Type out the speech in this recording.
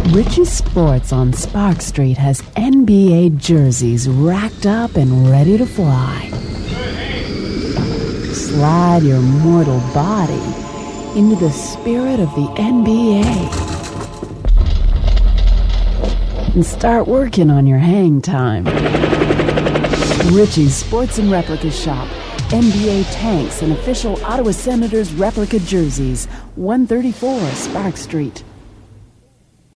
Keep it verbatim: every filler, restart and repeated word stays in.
Richie Sports on Spark Street has N B A jerseys racked up and ready to fly. Slide your mortal body into the spirit of the N B A and start working on your hang time. Richie's Sports and Replica Shop. N B A tanks and official Ottawa Senators replica jerseys. one thirty-four Spark Street.